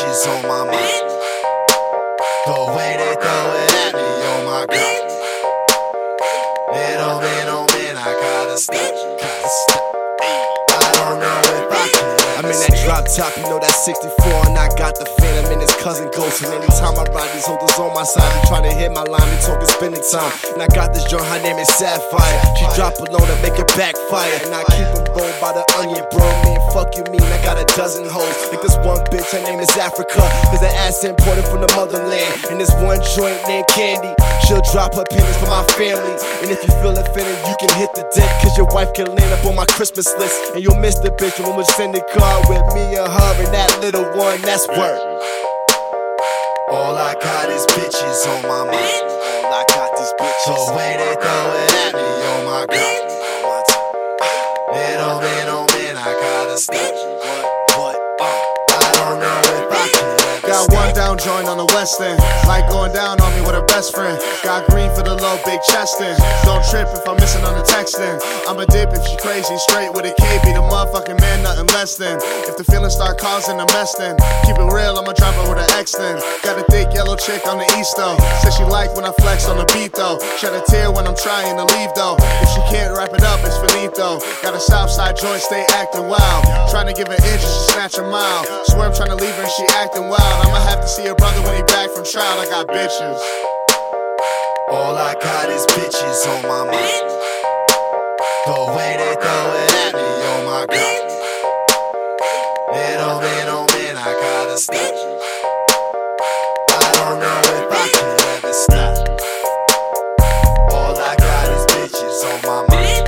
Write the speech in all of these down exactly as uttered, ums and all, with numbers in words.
bitches on my mind. The way they throw it at me, oh my god. Man, oh man, oh man, I gotta stop, gotta stop. I don't know if I can. I'm in that drop top, you know that sixty-four, and I got the phantom and his cousin Ghost. And anytime I ride, these holders on my side, they trying to hit my line, they talking spending time. And I got this joint, her name is Sapphire. She drop a load and make it backfire. And I keep them rolled by the onion, bro. Man, fuck you mean, I got a dozen hoes. Like this one bitch, her name is Africa, cause the ass imported from the motherland. And this one joint named Candy, she'll drop her pennies for my family. And if you feel offended, you can hit the dick, cause your wife can land up on my Christmas list. And you'll miss the bitch when we send the card with me and her and that little one, that's word. All I got is bitches on my mind. All I got is bitches. The way they throw it at me, oh my god. Man, oh man, oh man, I gotta stop. What, what, uh, I don't know if I can. Got one down joint on the west end, like going down on me with her best friend. Got green for the low, big chestin'. Don't trip if I'm missing on the texting. I'ma dip if she crazy, straight with a K, be the motherfucking man, nothing less than. If the feelings start causing a mess then, keep it real, I'ma drop her with an X then. Got a thick yellow chick on the east though, says she like when I flex on the beat though. Shed a tear when I'm trying to leave though. If she can't wrap it up, it's finito. Got a south side joint, stay acting wild. Trying to give her inches, she snatch a mile. Swear I'm trying to leave her and she acting wild. I'ma have to see her brother when he back from trial. I got bitches. All I got is bitches on my mind. The way they throw it at me, oh my god. Man, oh man, oh man, I gotta stop. I don't know if I can ever stop. All I got is bitches on my mind.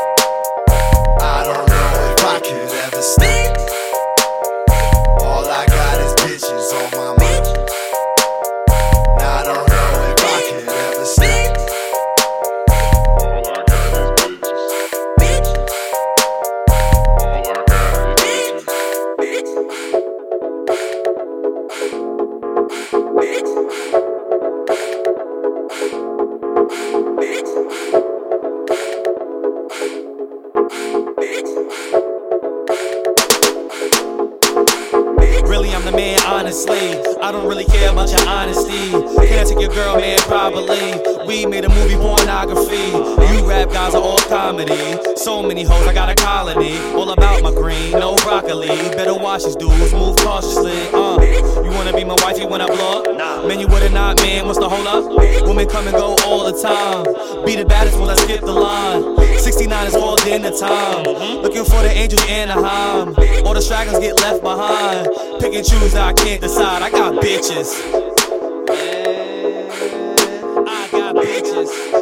I don't know if I could ever stop. All I got is bitches on my mind. And I don't know if I could ever stop. All I got is bitches. All I got is bitches. Really, I'm the man, honestly. I don't really care about your honesty. Can't take your girl, man, probably. We made a movie, pornography. You rap guys are all comedy. So many hoes, I got a colony. All about my green, no broccoli. Better watch these dudes, move cautiously. Uh, you wanna be my wife, you wanna blow up? Man, you would've not, man, what's the hold up? Women come and go all the time. Be the baddest when I skip the line. sixty-nine is all dinner time. Looking for the angels in Anaheim. All the stragglers get left behind. Pick and choose, I can't decide. I got bitches. Yeah, I got bitches.